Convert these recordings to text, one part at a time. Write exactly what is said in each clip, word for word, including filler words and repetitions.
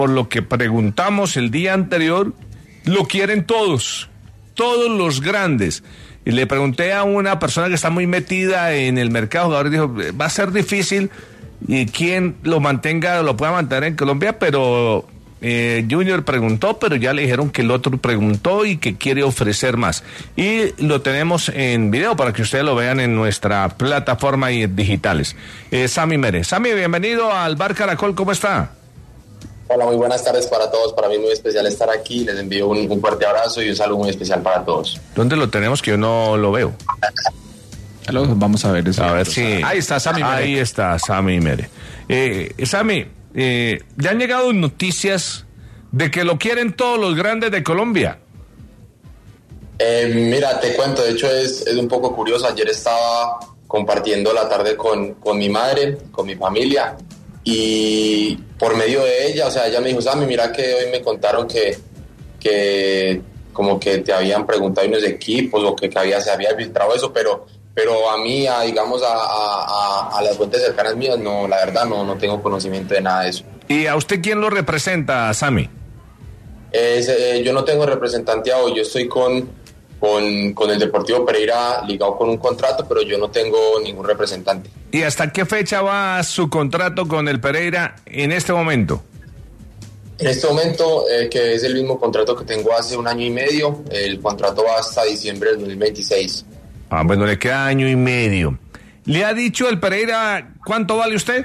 por lo que preguntamos el día anterior, lo quieren todos, todos los grandes. Y le pregunté a una persona que está muy metida en el mercado de jugadores, dijo, va a ser difícil y quien lo mantenga, lo pueda mantener en Colombia, pero eh, Junior preguntó, pero ya le dijeron que el otro preguntó y que quiere ofrecer más. Y lo tenemos en video para que ustedes lo vean en nuestra plataforma y digitales. Eh, Sami Mere. Sami, bienvenido al Bar Caracol, ¿cómo está? Hola, muy buenas tardes para todos. Para mí muy especial estar aquí. Les envío un, un fuerte abrazo y un saludo muy especial para todos. ¿Dónde lo tenemos que yo no lo veo? Vamos a ver. Eso. A ver si... Ahí está Sami Mere. Ahí está Sami Mere. Eh, Sami, eh, ¿le han llegado noticias de que lo quieren todos los grandes de Colombia? Eh, mira, te cuento. De hecho, es, es un poco curioso. Ayer estaba compartiendo la tarde con, con mi madre, con mi familia. Y por medio de ella, o sea, ella me dijo, Sami, mira que hoy me contaron que, que como que te habían preguntado unos equipos o que, que había, se había filtrado eso, pero, pero a mí, a, digamos, a, a, a las fuentes cercanas mías, no, la verdad, no, no tengo conocimiento de nada de eso. ¿Y a usted quién lo representa, Sami? Es, eh, yo no tengo representante hoy, yo estoy con... Con, con el Deportivo Pereira ligado con un contrato, pero yo no tengo ningún representante. ¿Y hasta qué fecha va su contrato con el Pereira en este momento? En este momento, eh, que es el mismo contrato que tengo hace un año y medio, el contrato va hasta diciembre del dos mil veintiséis. Ah, bueno, le queda año y medio. ¿Le ha dicho el Pereira cuánto vale usted?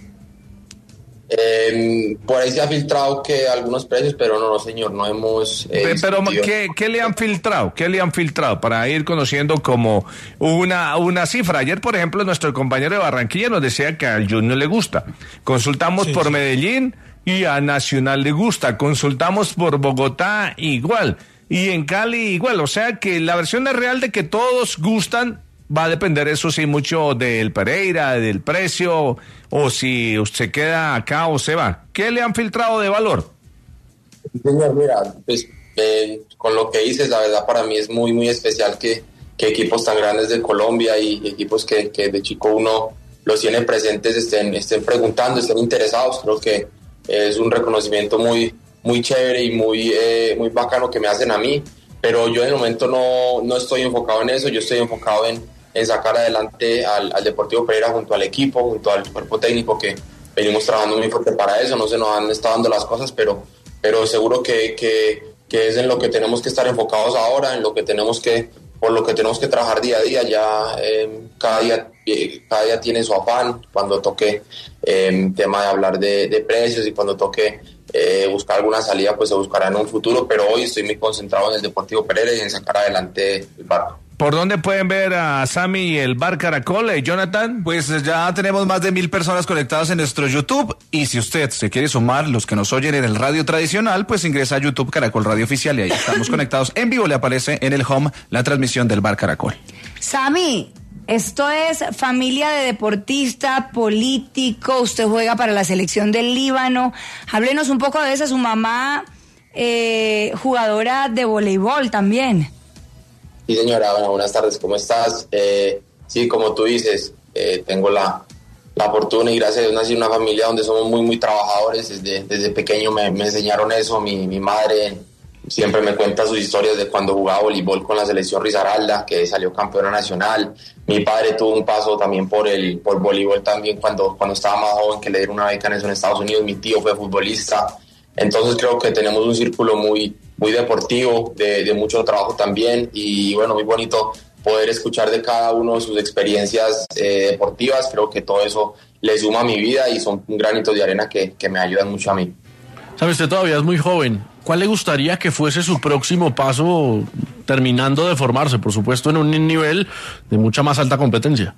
Eh, por ahí se ha filtrado que algunos precios, pero no, no señor, no hemos... Eh, pero ¿qué, ¿qué le han filtrado? ¿Qué le han filtrado? Para ir conociendo como una, una cifra. Ayer, por ejemplo, nuestro compañero de Barranquilla nos decía que al Junior le gusta. Consultamos sí, por sí. Medellín y a Nacional le gusta. Consultamos por Bogotá igual. Y en Cali igual. O sea que la versión es real de que todos gustan. Va a depender, eso sí, mucho del Pereira, del precio, o si usted queda acá o se va. ¿Qué le han filtrado de valor? Señor, mira, pues eh, con lo que dices, la verdad para mí es muy, muy especial que, que equipos tan grandes de Colombia y equipos que, que de chico uno los tiene presentes estén, estén preguntando, estén interesados. Creo que es un reconocimiento muy, muy chévere y muy, eh, muy bacano que me hacen a mí, pero yo en el momento no, no estoy enfocado en eso, yo estoy enfocado en en sacar adelante al, al Deportivo Pereira junto al equipo, junto al cuerpo técnico, que venimos trabajando muy fuerte para eso. No se nos han estado dando las cosas, pero, pero seguro que, que, que es en lo que tenemos que estar enfocados ahora, en lo que tenemos que, por lo que tenemos que trabajar día a día. Ya eh, cada día eh, cada día tiene su afán. Cuando toque eh, tema de hablar de, de precios y cuando toque eh, buscar alguna salida, pues se buscará en un futuro, pero hoy estoy muy concentrado en el Deportivo Pereira y en sacar adelante el barco. ¿Por dónde pueden ver a Sami y el Bar Caracol, eh, Jonathan? Pues ya tenemos más de mil personas conectadas en nuestro YouTube, y si usted se quiere sumar, los que nos oyen en el radio tradicional, pues ingresa a YouTube Caracol Radio Oficial y ahí estamos conectados en vivo. Le aparece en el home la transmisión del Bar Caracol. Sami, esto es familia de deportista, político, usted juega para la selección del Líbano. Háblenos un poco de esa, su mamá, eh, jugadora de voleibol también. Sí, señora, bueno, buenas tardes, ¿cómo estás? Eh, sí, como tú dices, eh, tengo la, la fortuna y gracias a Dios nací en una familia donde somos muy, muy trabajadores. Desde, desde pequeño me, me enseñaron eso. Mi, mi madre siempre me cuenta sus historias de cuando jugaba voleibol con la selección Risaralda, que salió campeona nacional. Mi padre tuvo un paso también por el por voleibol también cuando, cuando estaba más joven, que le dieron una beca en eso en Estados Unidos. Mi tío fue futbolista. Entonces creo que tenemos un círculo muy, muy deportivo, de, de mucho trabajo también, y bueno, muy bonito poder escuchar de cada uno sus experiencias eh, deportivas. Creo que todo eso le suma a mi vida y son granitos de arena que, que me ayudan mucho a mí. Sabe, usted todavía es muy joven. ¿Cuál le gustaría que fuese su próximo paso terminando de formarse, por supuesto, en un nivel de mucha más alta competencia?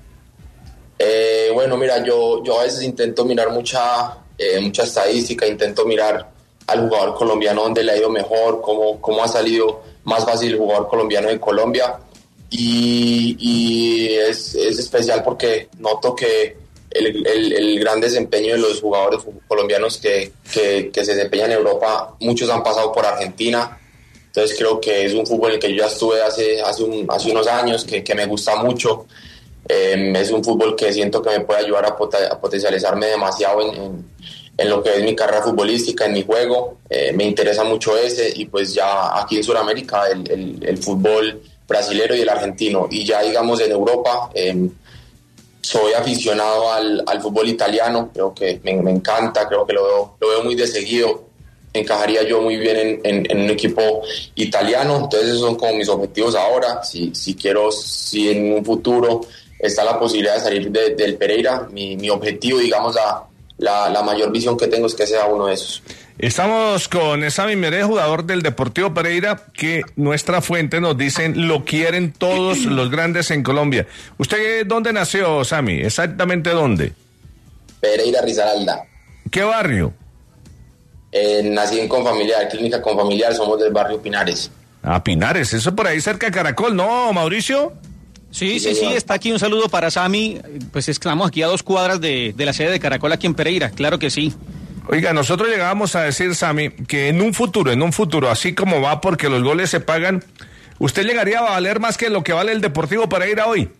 Eh, bueno, mira, yo, yo a veces intento mirar mucha... Eh, mucha estadística, intento mirar al jugador colombiano donde le ha ido mejor, cómo, cómo ha salido más fácil el jugador colombiano de Colombia, y, y es, es especial porque noto que el, el, el gran desempeño de los jugadores colombianos que, que, que se desempeñan en Europa, muchos han pasado por Argentina. Entonces creo que es un fútbol en el que yo ya estuve hace, hace, un, hace unos años, que, que me gusta mucho. Eh, es un fútbol que siento que me puede ayudar a, pot- a potencializarme demasiado en, en, en lo que es mi carrera futbolística, en mi juego. Eh, me interesa mucho ese, y pues ya aquí en Sudamérica el, el, el fútbol brasilero y el argentino. Y ya digamos en Europa, eh, soy aficionado al, al fútbol italiano, creo que me, me encanta, creo que lo veo, lo veo muy de seguido. Encajaría yo muy bien en, en, en un equipo italiano, entonces esos son como mis objetivos ahora. Si, si quiero, si en un futuro está la posibilidad de salir de, del Pereira, mi, mi objetivo, digamos, la, la, la mayor visión que tengo es que sea uno de esos. Estamos con Sammy Meré, jugador del Deportivo Pereira, que nuestra fuente nos dicen lo quieren todos los grandes en Colombia. ¿Usted dónde nació, Sammy? ¿Exactamente dónde? Pereira, Risaralda. ¿Qué barrio? Eh, nací en Confamiliar, Clínica Confamiliar, somos del barrio Pinares. Ah, Pinares, eso por ahí cerca de Caracol, ¿no, Mauricio? Sí, sí, sí, está aquí un saludo para Sammy, pues estamos aquí a dos cuadras de, de la sede de Caracol aquí en Pereira, claro que sí. Oiga, nosotros llegábamos a decir, Sammy, que en un futuro, en un futuro, así como va porque los goles se pagan, ¿usted llegaría a valer más que lo que vale el Deportivo Pereira hoy?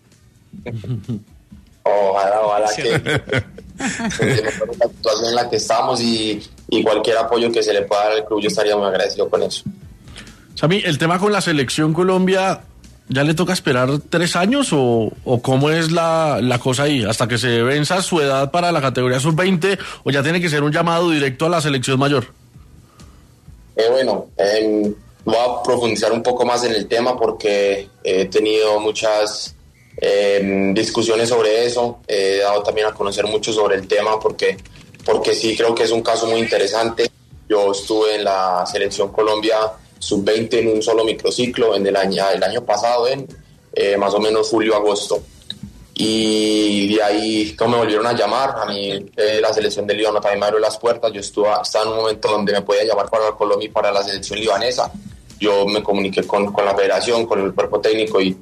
Ojalá, ojalá que la situación en la que estamos y, y cualquier apoyo que se le pueda dar al club, yo estaría muy agradecido con eso. Sammy, el tema con la selección Colombia, ¿ya le toca esperar tres años o, o cómo es la, la cosa ahí? ¿Hasta que se venza su edad para la categoría sub veinte o ya tiene que ser un llamado directo a la selección mayor? Eh, bueno, eh, voy a profundizar un poco más en el tema porque he tenido muchas eh, discusiones sobre eso, he dado también a conocer mucho sobre el tema porque, porque sí creo que es un caso muy interesante. Yo estuve en la selección Colombia sub veinte en un solo microciclo en el año, el año pasado, en eh, más o menos julio-agosto. Y de ahí como me volvieron a llamar, a mí eh, la selección de Líbano también me abrió las puertas. Yo estuve, estaba en un momento donde me podía llamar para Colombia y para la selección libanesa. Yo me comuniqué con, con la federación, con el cuerpo técnico y,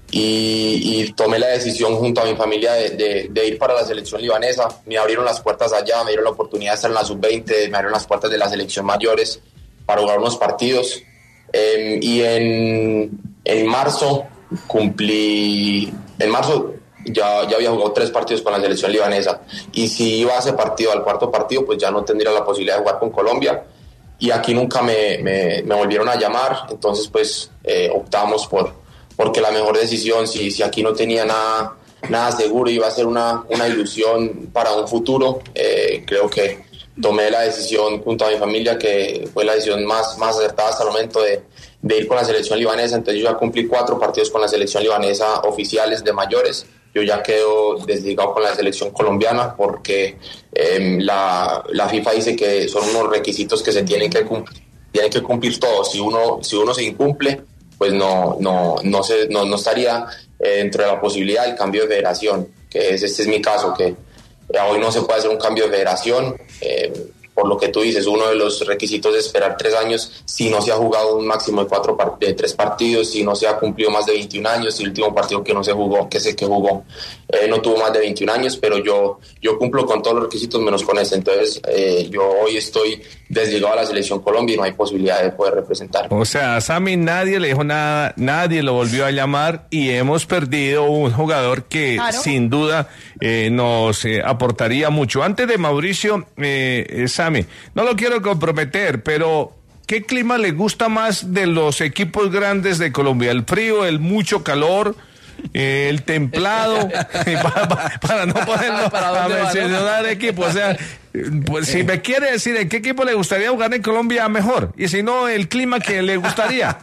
y, y tomé la decisión junto a mi familia de, de, de ir para la selección libanesa. Me abrieron las puertas allá, me dieron la oportunidad de estar en la sub veinte, me abrieron las puertas de la selección mayores para jugar unos partidos. Eh, y en, en marzo cumplí, en marzo ya, ya había jugado tres partidos con la selección libanesa, y si iba a ese partido, al cuarto partido, pues ya no tendría la posibilidad de jugar con Colombia, y aquí nunca me, me, me volvieron a llamar. Entonces pues eh, optamos por, porque la mejor decisión, si, si aquí no tenía nada, nada seguro, iba a ser una, una ilusión para un futuro, eh, creo que tomé la decisión junto a mi familia, que fue la decisión más, más acertada hasta el momento de, de ir con la selección libanesa. Entonces yo ya cumplí cuatro partidos con la selección libanesa oficiales de mayores. Yo ya quedo desligado con la selección colombiana porque eh, la, la FIFA dice que son unos requisitos que se tienen que cumplir, tienen que cumplir todos. Si uno, si uno se incumple, pues no, no, no, se, no, no estaría eh, dentro de la posibilidad del cambio de federación, que es, este es mi caso, que hoy no se puede hacer un cambio de federación, eh, por lo que tú dices, uno de los requisitos es esperar tres años si no se ha jugado un máximo de cuatro part- de tres partidos, si no se ha cumplido más de veintiún años, si el último partido que no se jugó, que sé que jugó, eh, no tuvo más de veintiún años, pero yo, yo cumplo con todos los requisitos menos con este. Entonces eh, yo hoy estoy desligado a la selección Colombia y no hay posibilidad de poder representar. O sea, a Sammy nadie le dijo nada, nadie lo volvió a llamar y hemos perdido un jugador que claro, sin duda eh, nos eh, aportaría mucho. Antes de Mauricio, eh, eh, Sammy, no lo quiero comprometer, pero ¿qué clima le gusta más de los equipos grandes de Colombia? ¿El frío, el mucho calor, eh, el templado? para, para, para no ponerlo a mencionar equipo, o sea, pues si me quiere decir en qué equipo le gustaría jugar en Colombia, mejor, y si no, el clima que le gustaría.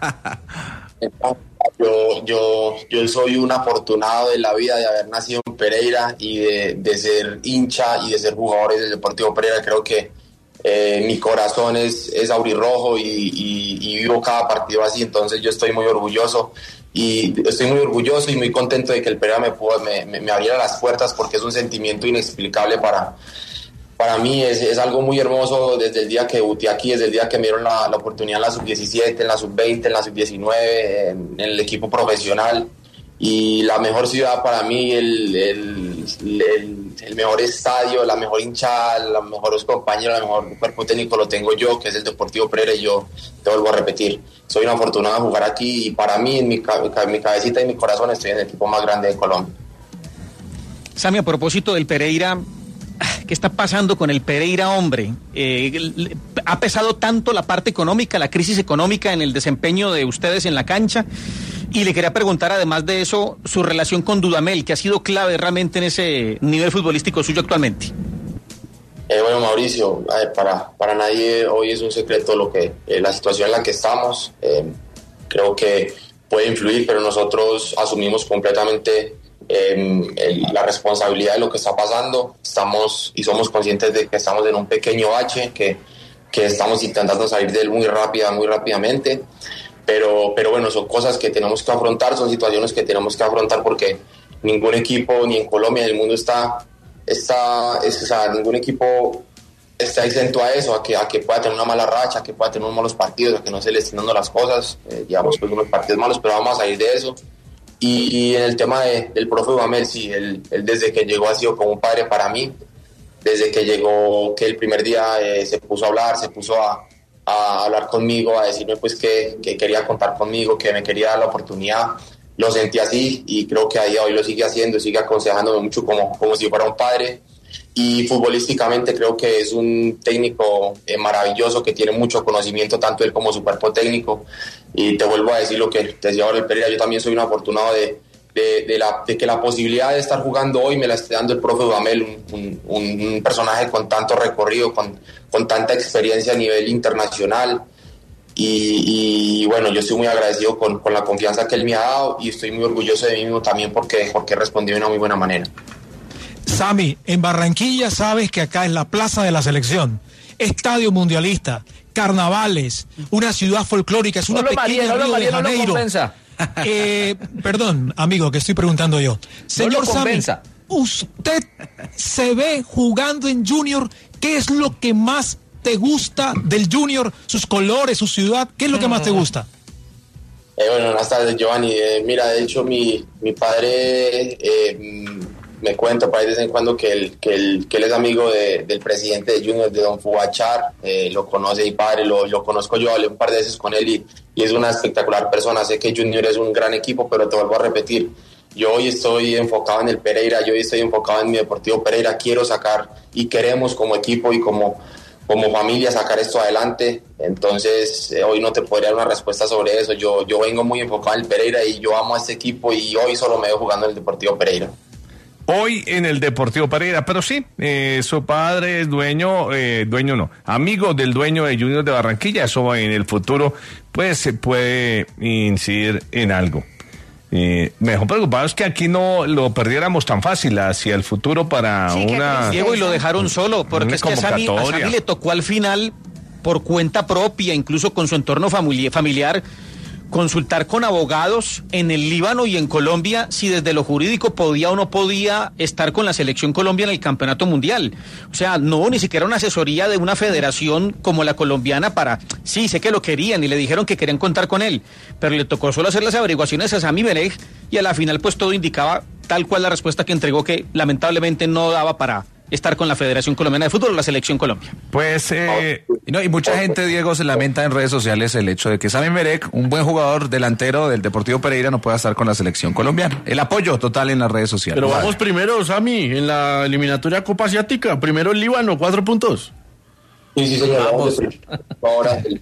Yo, yo, yo soy un afortunado de la vida de haber nacido en Pereira y de, de ser hincha y de ser jugador del Deportivo Pereira. Creo que eh, mi corazón es, es aurirrojo y, y, y vivo cada partido así, entonces yo estoy muy orgulloso y estoy muy orgulloso y muy contento de que el Pereira me, pudo, me, me, me abriera las puertas, porque es un sentimiento inexplicable para Para mí es, es algo muy hermoso desde el día que debuté aquí, desde el día que me dieron la, la oportunidad en la sub diecisiete, en la sub veinte, en la sub diecinueve, en, en el equipo profesional. Y la mejor ciudad para mí, el, el, el, el mejor estadio, la mejor hinchada, los mejores compañeros, el mejor cuerpo técnico lo tengo yo, que es el Deportivo Pereira, y yo te vuelvo a repetir, soy un afortunado de jugar aquí y para mí, en mi, en mi cabecita y mi corazón, estoy en el equipo más grande de Colombia. Sammy, a propósito del Pereira, ¿qué está pasando con el Pereira, hombre? Eh, ¿Ha pesado tanto la parte económica, la crisis económica en el desempeño de ustedes en la cancha? Y le quería preguntar, además de eso, su relación con Dudamel, que ha sido clave realmente en ese nivel futbolístico suyo actualmente. Eh, bueno, Mauricio, eh, para, para nadie hoy es un secreto lo que eh, la situación en la que estamos. Eh, creo que puede influir, pero nosotros asumimos completamente eh, el, la responsabilidad de lo que está pasando. Estamos y somos conscientes de que estamos en un pequeño bache, que, que estamos intentando salir de él muy rápida, muy rápidamente. Pero, pero bueno, son cosas que tenemos que afrontar, son situaciones que tenemos que afrontar porque ningún equipo, ni en Colombia, ni en el mundo está... Está, es, o sea, ningún equipo está exento a eso, a que, a que pueda tener una mala racha, a que pueda tener unos malos partidos, a que no se le estén dando las cosas. Eh, llevamos pues unos partidos malos, pero vamos a salir de eso. Y, y en el tema de, del profe Dudamel, sí, él, él desde que llegó ha sido como un padre para mí. Desde que llegó, que el primer día eh, se puso a hablar, se puso a, a hablar conmigo, a decirme pues que, que quería contar conmigo, que me quería dar la oportunidad. Lo sentí así y creo que a día de hoy lo sigue haciendo, sigue aconsejándome mucho como, como si fuera un padre. Y futbolísticamente creo que es un técnico eh, maravilloso que tiene mucho conocimiento, tanto él como su cuerpo técnico. Y te vuelvo a decir lo que te decía ahora el Pereira, yo también soy un afortunado de, de, de, la, de que la posibilidad de estar jugando hoy me la esté dando el profe Dudamel, un, un, un personaje con tanto recorrido, con, con tanta experiencia a nivel internacional. Y, y bueno, yo estoy muy agradecido con, con la confianza que él me ha dado y estoy muy orgulloso de mí mismo también porque, porque respondí de una muy buena manera. Sammy, en Barranquilla sabes que acá es la plaza de la selección, estadio mundialista, carnavales, una ciudad folclórica, es una no pequeña María, no Río María, de Janeiro. No eh, perdón, amigo, que estoy preguntando yo. Señor no Sammy, usted se ve jugando en Junior, ¿qué es lo que más te gusta del Junior? Sus colores, su ciudad, ¿qué es lo que más te gusta? Eh, bueno, buenas tardes, Giovanni. Eh, mira, de hecho, mi, mi padre eh, me cuenta por ahí de vez en cuando que él, que él, que él es amigo de, del presidente de Junior, de don Fubachar. Eh, lo conoce mi padre, lo, lo conozco yo, hablé un par de veces con él y, y es una espectacular persona. Sé que Junior es un gran equipo, pero te vuelvo a repetir, yo hoy estoy enfocado en el Pereira, yo hoy estoy enfocado en mi Deportivo Pereira. Quiero sacar y queremos como equipo y como... como familia sacar esto adelante, entonces eh, hoy no te podría dar una respuesta sobre eso. Yo, yo vengo muy enfocado en el Pereira y yo amo a este equipo y hoy solo me veo jugando en el Deportivo Pereira. Hoy en el Deportivo Pereira, pero sí, eh, su padre es dueño, eh, dueño no, amigo del dueño de Junior de Barranquilla, eso en el futuro pues se puede incidir en algo. Eh, mejor preocupado es que aquí no lo perdiéramos tan fácil hacia el futuro para sí, una... Diego, y lo dejaron solo, porque es que a Sammy, a Sammy le tocó al final, por cuenta propia, incluso con su entorno familiar, consultar con abogados en el Líbano y en Colombia si desde lo jurídico podía o no podía estar con la selección Colombia en el campeonato mundial. O sea, no, ni siquiera una asesoría de una federación como la colombiana para, sí, sé que lo querían y le dijeron que querían contar con él, pero le tocó solo hacer las averiguaciones a Sammy Melech y a la final pues todo indicaba tal cual la respuesta que entregó, que lamentablemente no daba para estar con la Federación Colombiana de Fútbol o la Selección Colombia. Pues, eh, y, no, y mucha gente, Diego, se lamenta en redes sociales el hecho de que Sammy Melech, un buen jugador delantero del Deportivo Pereira, no pueda estar con la Selección Colombiana. El apoyo total en las redes sociales. Pero vamos primero, Sammy, en la eliminatoria Copa Asiática. Primero el Líbano, cuatro puntos. Sí, sí, señor. Vamos. Ahora el,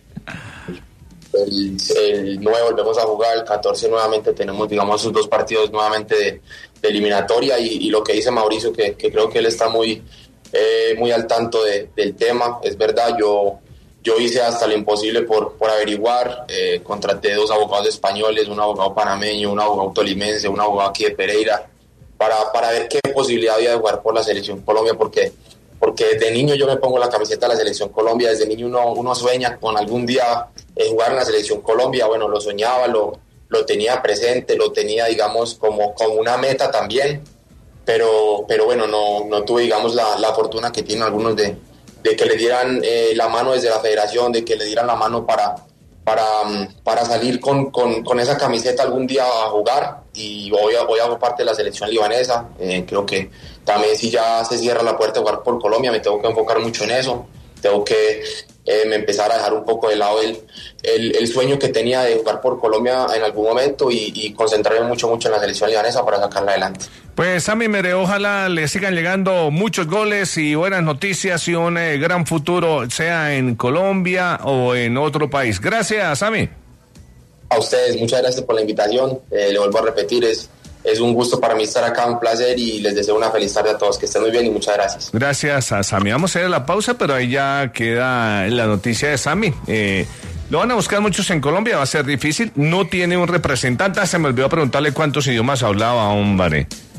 el, el nueve volvemos a jugar, el catorce nuevamente tenemos, digamos, esos dos partidos nuevamente de, de eliminatoria y, y lo que dice Mauricio, que, que creo que él está muy, eh, muy al tanto de, del tema, es verdad, yo, yo hice hasta lo imposible por, por averiguar, eh, contraté dos abogados españoles, un abogado panameño, un abogado tolimense, un abogado aquí de Pereira, para, para ver qué posibilidad había de jugar por la Selección Colombia, porque porque desde niño yo me pongo la camiseta de la Selección Colombia, desde niño uno, uno sueña con algún día eh, jugar en la Selección Colombia, bueno, lo soñaba, lo, lo tenía presente, lo tenía, digamos, como, como una meta también, pero, pero bueno, no, no tuve, digamos, la, la fortuna que tienen algunos de, de que le dieran eh, la mano desde la federación, de que le dieran la mano para, para, para salir con, con, con esa camiseta algún día a jugar, y hoy, hoy hago parte de la selección libanesa. Eh, creo que también si ya se cierra la puerta de jugar por Colombia me tengo que enfocar mucho en eso, tengo que eh, me empezara a dejar un poco de lado el, el, el sueño que tenía de jugar por Colombia en algún momento y, y concentrarme mucho, mucho en la selección libanesa para sacarla adelante. Pues Sami Mere, ojalá le sigan llegando muchos goles y buenas noticias y un eh, gran futuro, sea en Colombia o en otro país. Gracias, Sami. A ustedes, muchas gracias por la invitación. Eh, le vuelvo a repetir, es, es un gusto para mí estar acá, un placer y les deseo una feliz tarde a todos. Que estén muy bien y muchas gracias. Gracias a Sami. Vamos a ir a la pausa, pero ahí ya queda la noticia de Sami. Eh, lo van a buscar muchos en Colombia, va a ser difícil. No tiene un representante. Se me olvidó preguntarle cuántos idiomas hablaba, hombre.